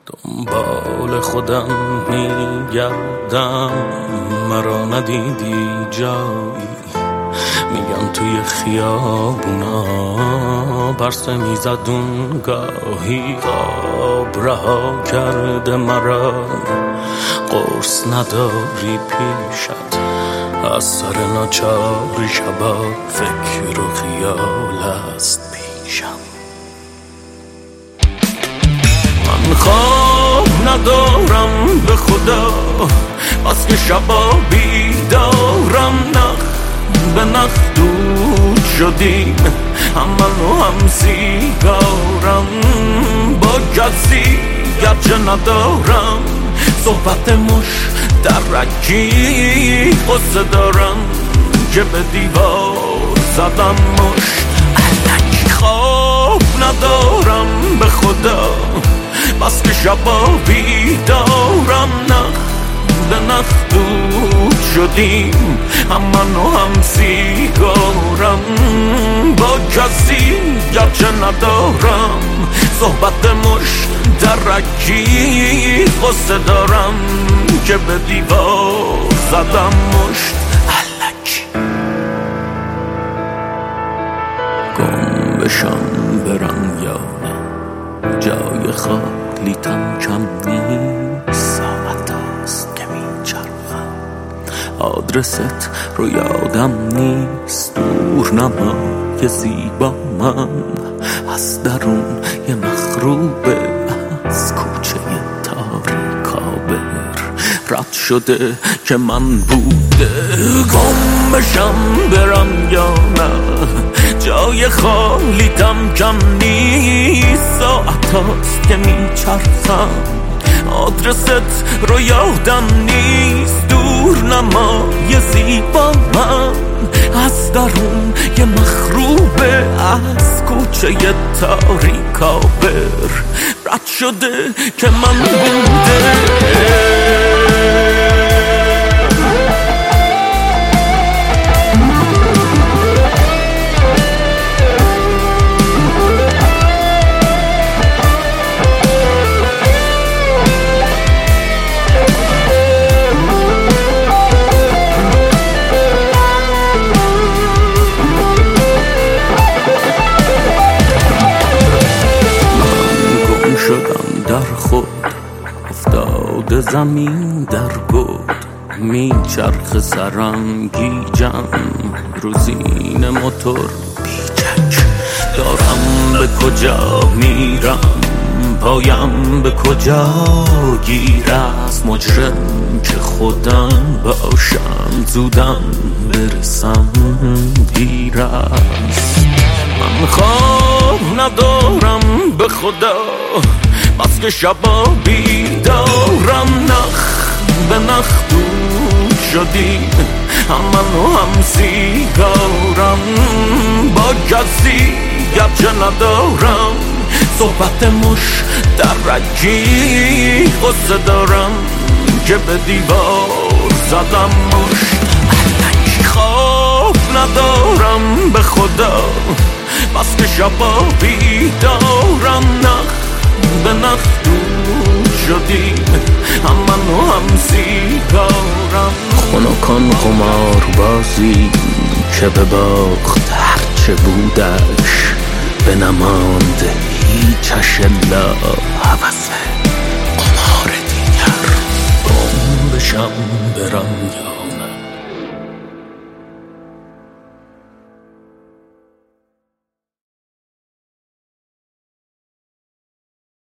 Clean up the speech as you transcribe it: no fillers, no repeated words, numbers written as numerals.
دنبال خودم میگردم، مرا ندیدی جایی. میگن توی خیابونا برسه میزدون گاهی. خواب رها کرده مرا، قرص نداری پیشت. از سر ناچاری شبا فکر و خیال است پیشم. من خواب ندارم به خدا، بس که شبا بیدارم. نخ به نخ دود شدیم، هم من و هم سیگارم. با کسی گرچه ندارم صحبت مشترکی، قصه دارم که به دیوار زدم مشت. الکی خواب ندارم به خدا، بس که شبا بیدارم. نخ به نخ دود شدیم، هم من و هم سیگارم. با کسی گرچه ندارم صحبت مشترکی، قصه دارم که به دیوار زدم مشت. الکی گم بشم برم یا نه، جای خالی تن کم نیست. ساعت هاست که میچرخم، آدرست رو یادم نیست. دور نمای زیبا من از درون یه مخروبه، از کوچه تاریکابر رد شده که من بوده. گم بشم برم یا نه، جای خالی تم کم نیست. ساعت هاست که میچرخم، آدرست رو یادم نیست. دور نمای زیبا من از درون یه مخروبه، از کوچه تاریکابر رد شده که من بوده. شدم در خود افتاده زمین در گود. میچرخ سرم گیجم، روزین موتور بیچک. دارم به کجا میرم، پایم به کجا گیر. از مجرم که خودم باشم، زودم برسم دیر است. من خواب ندارم به خدا، بس که شبا بیدارم. نخ به نخ دود شدیم، هم من و هم سیگارم. با کسی گرچه ندارم صحبت مشترکی، قصه دارم که به دیوار زدم مشت. الکی خواب ندارم به خدا، بس که شبا بیدارم. نخ به نخ دود شدیم، هم من و هم سیگارم. خنکان قمار بازی که به باخت هرچه بودش، به نماند هیچش الا هوسه.